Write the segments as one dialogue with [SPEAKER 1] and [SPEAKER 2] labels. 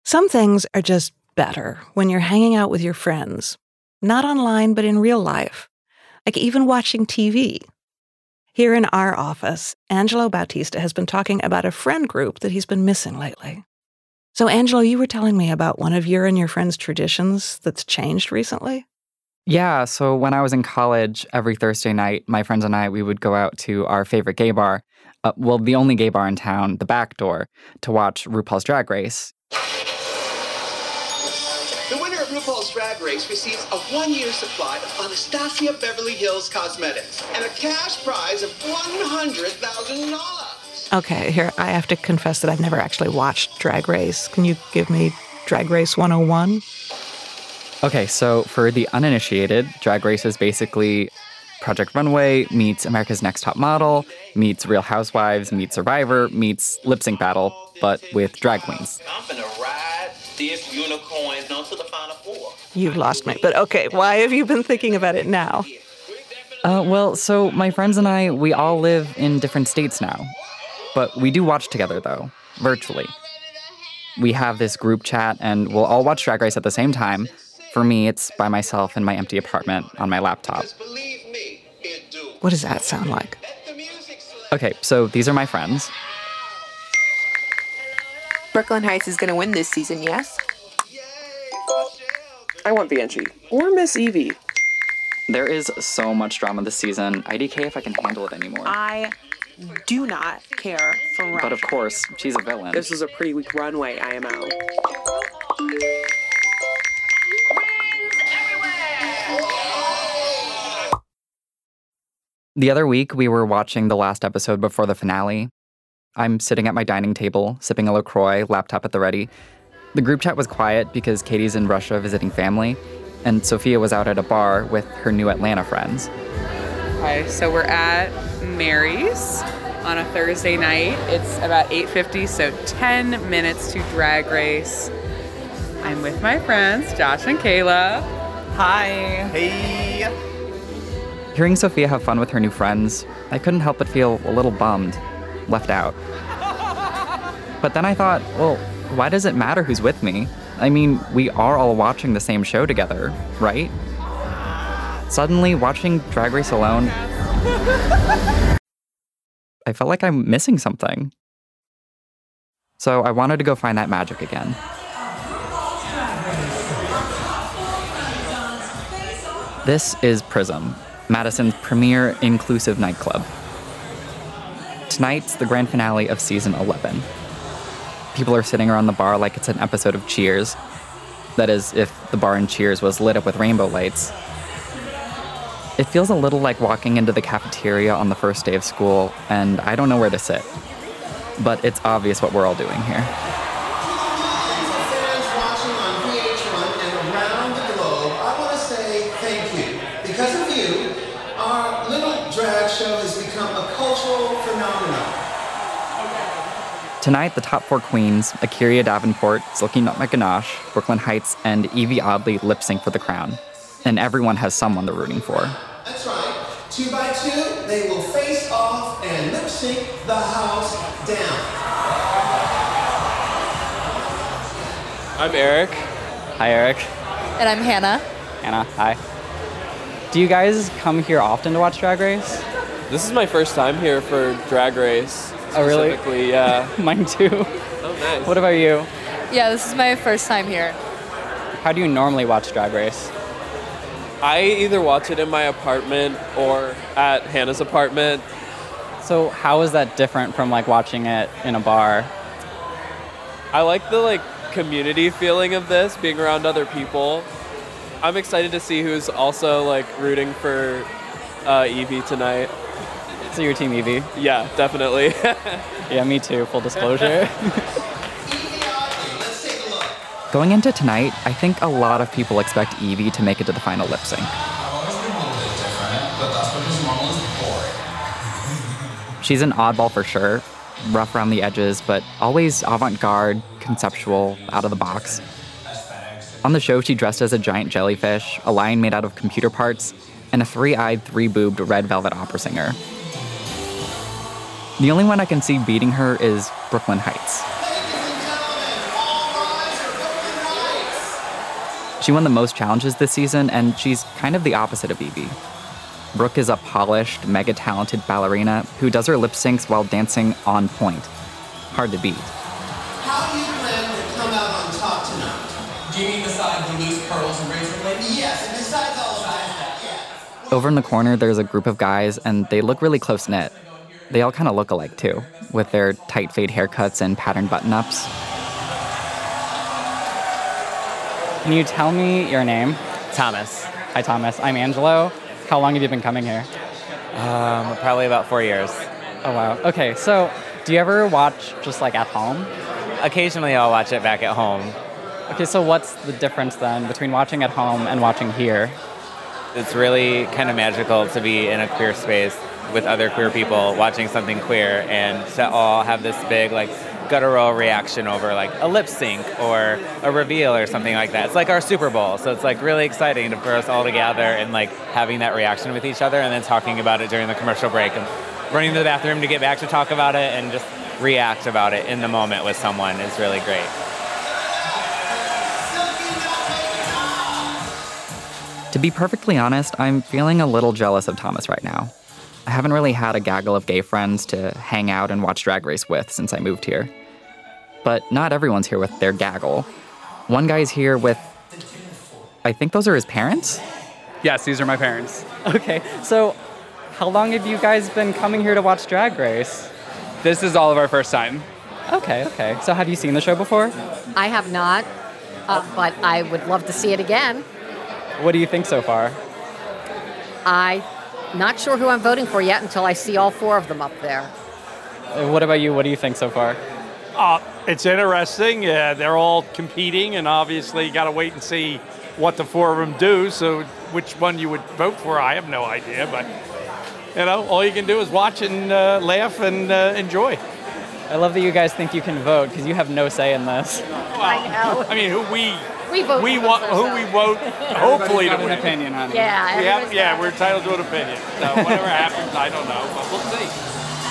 [SPEAKER 1] Some things are just better when you're hanging out with your friends, not online, but in real life, like even watching TV. Here in our office, Angelo Bautista has been talking about a friend group that he's been missing lately. So, Angelo, you were telling me about one of your and your friends' traditions that's changed recently?
[SPEAKER 2] Yeah, so when I was in college, every Thursday night, my friends and I, we would go out to our favorite gay bar, the only gay bar in town, The Back Door, to watch RuPaul's Drag Race.
[SPEAKER 3] The winner of RuPaul's Drag Race receives a 1-year supply of Anastasia Beverly Hills Cosmetics and a cash prize of $100,000.
[SPEAKER 1] Okay, here, I have to confess that I've never actually watched Drag Race. Can you give me Drag Race 101?
[SPEAKER 2] Okay, so for the uninitiated, Drag Race is basically Project Runway meets America's Next Top Model, meets Real Housewives, meets Survivor, meets Lip Sync Battle, but with drag queens.
[SPEAKER 3] I'm gonna ride this unicorn onto the Final Four.
[SPEAKER 1] You've lost me. But okay, why have you been thinking about it now?
[SPEAKER 2] So my friends and I, we all live in different states now. But we do watch together, though, virtually. We have this group chat, and we'll all watch Drag Race at the same time. For me, it's by myself in my empty apartment on my laptop.
[SPEAKER 1] What does that sound like?
[SPEAKER 2] Okay, so these are my friends.
[SPEAKER 4] Brooklyn Heights is going to win this season, yes?
[SPEAKER 5] I want Banshee. Or Miss Evie.
[SPEAKER 2] There is so much drama this season. IDK if I can handle it anymore.
[SPEAKER 4] I do not care for Raj.
[SPEAKER 2] But of course, she's a villain.
[SPEAKER 5] This was a pretty weak runway, I am out.
[SPEAKER 2] The other week, we were watching the last episode before the finale. I'm sitting at my dining table, sipping a LaCroix, laptop at the ready. The group chat was quiet because Katie's in Russia visiting family, and Sophia was out at a bar with her new Atlanta friends.
[SPEAKER 6] Okay, so we're at Mary's on a Thursday night. It's about 8:50, so 10 minutes to Drag Race. I'm with my friends, Josh and Kayla.
[SPEAKER 2] Hi. Hey. Hearing Sophia have fun with her new friends, I couldn't help but feel a little bummed, left out. But then I thought, well, why does it matter who's with me? I mean, we are all watching the same show together, right? Suddenly, watching Drag Race alone, I felt like I'm missing something. So I wanted to go find that magic again. This is Prism, Madison's premier inclusive nightclub. Tonight's the grand finale of season 11. People are sitting around the bar like it's an episode of Cheers. That is, if the bar in Cheers was lit up with rainbow lights. It feels a little like walking into the cafeteria on the first day of school, and I don't know where to sit. But it's obvious what we're all doing here.
[SPEAKER 7] Fans watching on VH1 and around the globe, I want to say thank you. Because of you, our little drag show has become a cultural phenomenon.
[SPEAKER 2] Tonight, the top 4 queens, Akira Davenport, Silky Nutmeg Ganache, Brooklyn Heights, and Evie Oddly lip sync for the crown. And everyone has someone they're rooting for.
[SPEAKER 7] That's right. 2 by 2, they will face off and lip sync the house down.
[SPEAKER 8] I'm Eric.
[SPEAKER 2] Hi, Eric.
[SPEAKER 9] And I'm Hannah.
[SPEAKER 2] Hannah, hi. Do you guys come here often to watch Drag Race?
[SPEAKER 8] This is my first time here for Drag Race.
[SPEAKER 2] Oh, really?
[SPEAKER 8] Specifically, yeah.
[SPEAKER 2] Mine too.
[SPEAKER 8] Oh, nice.
[SPEAKER 2] What about you?
[SPEAKER 9] Yeah, this is my first time here.
[SPEAKER 2] How do you normally watch Drag Race?
[SPEAKER 8] I either watch it in my apartment or at Hannah's apartment.
[SPEAKER 2] So how is that different from watching it in a bar?
[SPEAKER 8] I like the community feeling of this, being around other people. I'm excited to see who's also rooting for Evie tonight.
[SPEAKER 2] So you're Team Evie?
[SPEAKER 8] Yeah, definitely.
[SPEAKER 2] Yeah, me too, full disclosure. Going into tonight, I think a lot of people expect Evie to make it to the final lip sync.
[SPEAKER 10] I've always been a little bit different, but that's because normal is boring.
[SPEAKER 2] She's an oddball for sure, rough around the edges, but always avant-garde, conceptual, out of the box. On the show, she dressed as a giant jellyfish, a lion made out of computer parts, and a 3-eyed, 3-boobed red velvet opera singer. The only one I can see beating her is Brooklyn Heights.
[SPEAKER 7] Ladies and gentlemen, all rise for
[SPEAKER 2] She won the most challenges this season, and she's kind of the opposite of Evie. Brooke is a polished, mega-talented ballerina who does her lip syncs while dancing on point. Hard to beat.
[SPEAKER 7] How do you plan to come out on top tonight?
[SPEAKER 10] Do you mean besides the loose pearls and razor blades?
[SPEAKER 7] Yes, and besides all of that, yeah.
[SPEAKER 2] Over in the corner, there's a group of guys, and they look really close-knit. They all kind of look alike, too, with their tight fade haircuts and patterned button-ups. Can you tell me your name?
[SPEAKER 11] Thomas.
[SPEAKER 2] Hi, Thomas. I'm Angelo. How long have you been coming here?
[SPEAKER 11] Probably about 4 years.
[SPEAKER 2] Oh, wow. Okay, so do you ever watch just like at home?
[SPEAKER 11] Occasionally I'll watch it back at home.
[SPEAKER 2] Okay, so what's the difference then between watching at home and watching here?
[SPEAKER 11] It's really kind of magical to be in a queer space with other queer people watching something queer and to all have this big like guttural reaction over like a lip sync or a reveal or something like that. It's like our Super Bowl, so it's like really exciting for us all to gather and like having that reaction with each other and then talking about it during the commercial break and running to the bathroom to get back to talk about it and just react about it in the moment with someone is really great.
[SPEAKER 2] To be perfectly honest, I'm feeling a little jealous of Thomas right now. I haven't really had a gaggle of gay friends to hang out and watch Drag Race with since I moved here. But not everyone's here with their gaggle. One guy's here with, I think those are his parents?
[SPEAKER 12] Yes, these are my parents.
[SPEAKER 2] Okay, so how long have you guys been coming here to watch Drag Race?
[SPEAKER 12] This is all of our first time.
[SPEAKER 2] Okay. So have you seen the show before?
[SPEAKER 13] I have not, but I would love to see it again.
[SPEAKER 2] What do you think so far?
[SPEAKER 13] I'm not sure who I'm voting for yet until I see all four of them up there.
[SPEAKER 2] What about you? What do you think so far?
[SPEAKER 14] It's interesting. They're all competing, and obviously you got to wait and see what the four of them do. So which one you would vote for, I have no idea. But, all you can do is watch and laugh and enjoy.
[SPEAKER 2] I love that you guys think you can vote because you have no say in this.
[SPEAKER 14] Well, I know. I mean, who we
[SPEAKER 13] vote.
[SPEAKER 14] Hopefully to
[SPEAKER 12] have
[SPEAKER 14] win.
[SPEAKER 12] An opinion, honey.
[SPEAKER 13] Yeah.
[SPEAKER 14] We're entitled to an opinion. So whatever happens, I don't know, but we'll see.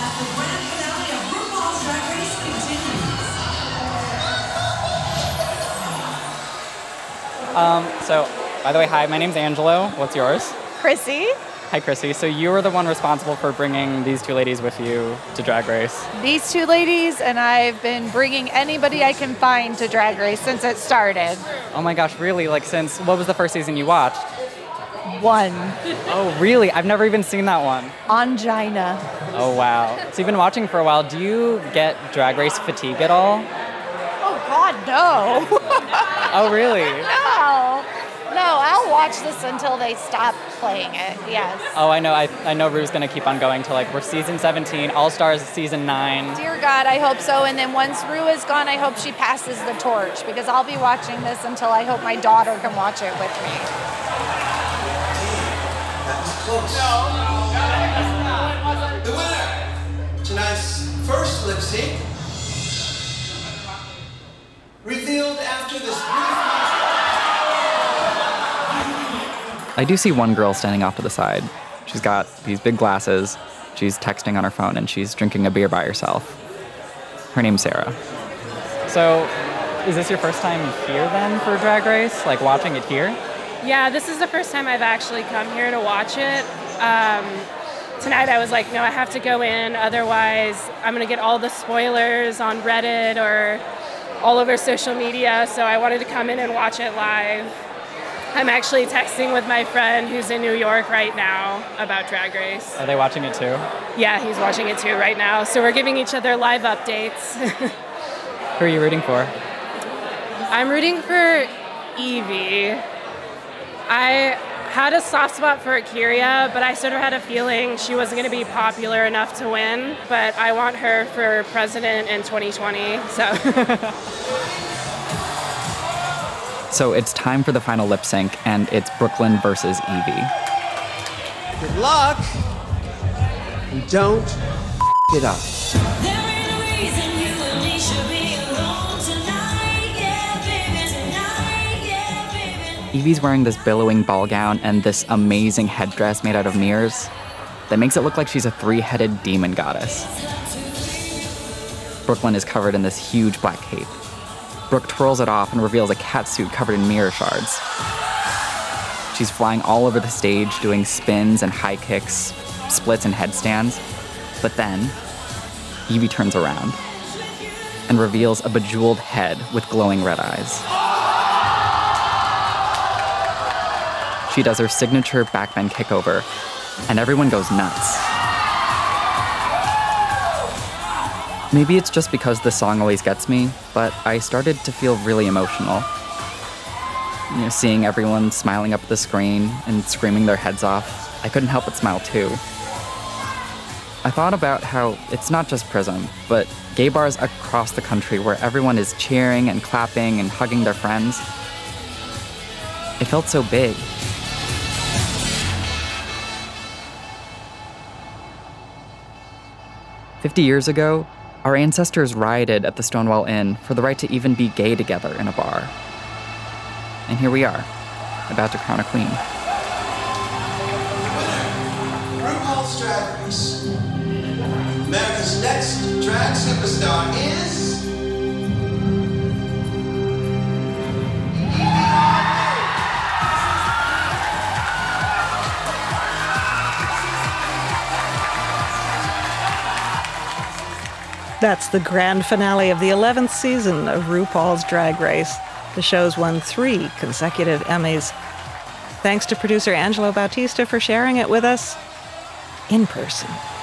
[SPEAKER 2] So, by the way, hi, my name's Angelo. What's yours?
[SPEAKER 15] Chrissy.
[SPEAKER 2] Hi, Chrissy. So you were the one responsible for bringing these two ladies with you to Drag Race.
[SPEAKER 15] These two ladies, and I've been bringing anybody I can find to Drag Race since it started.
[SPEAKER 2] Oh my gosh, really? Like since, what was the first season you watched?
[SPEAKER 15] 1.
[SPEAKER 2] Oh, really? I've never even seen that one.
[SPEAKER 15] Angina.
[SPEAKER 2] Oh, wow. So you've been watching for a while. Do you get Drag Race fatigue at all?
[SPEAKER 15] Oh, God, no.
[SPEAKER 2] Oh, really?
[SPEAKER 15] No, I'll watch this until they stop playing it, yes.
[SPEAKER 2] Oh, I know. I know Rue's going to keep on going to, we're season 17, All-Stars season 9.
[SPEAKER 15] Dear God, I hope so. And then once Rue is gone, I hope she passes the torch, because I'll be watching this until I hope my daughter can watch it with me.
[SPEAKER 7] That was close. The winner, tonight's first lip sync, revealed after this brief...
[SPEAKER 2] I do see one girl standing off to the side. She's got these big glasses, she's texting on her phone, and she's drinking a beer by herself. Her name's Sarah. So, is this your first time here then for Drag Race? Like watching it here?
[SPEAKER 16] Yeah, this is the first time I've actually come here to watch it. Tonight I was like, no, I have to go in, otherwise I'm gonna get all the spoilers on Reddit or all over social media, so I wanted to come in and watch it live. I'm actually texting with my friend who's in New York right now about Drag Race.
[SPEAKER 2] Are they watching it too?
[SPEAKER 16] Yeah, he's watching it too right now. So we're giving each other live updates.
[SPEAKER 2] Who are you rooting for?
[SPEAKER 16] I'm rooting for Evie. I had a soft spot for Akira, but I sort of had a feeling she wasn't going to be popular enough to win. But I want her for president in 2020, so...
[SPEAKER 2] So it's time for the final lip sync, and it's Brooklyn versus Evie.
[SPEAKER 7] Good luck. And don't it up.
[SPEAKER 2] Evie's wearing this billowing ball gown and this amazing headdress made out of mirrors that makes it look like she's a 3-headed demon goddess. Brooklyn is covered in this huge black cape. Brooke twirls it off and reveals a catsuit covered in mirror shards. She's flying all over the stage, doing spins and high kicks, splits and headstands. But then, Evie turns around and reveals a bejeweled head with glowing red eyes. She does her signature backbend kickover, and everyone goes nuts. Maybe it's just because this song always gets me, but I started to feel really emotional. Seeing everyone smiling up at the screen and screaming their heads off, I couldn't help but smile too. I thought about how it's not just Prism, but gay bars across the country where everyone is cheering and clapping and hugging their friends. It felt so big. "50 years ago, our ancestors rioted at the Stonewall Inn for the right to even be gay together in a bar. And here we are, about to crown a queen."
[SPEAKER 7] RuPaul's Drag Race. America's next drag superstar is...
[SPEAKER 1] That's the grand finale of the 11th season of RuPaul's Drag Race. The show's won 3 consecutive Emmys. Thanks to producer Angelo Bautista for sharing it with us in person.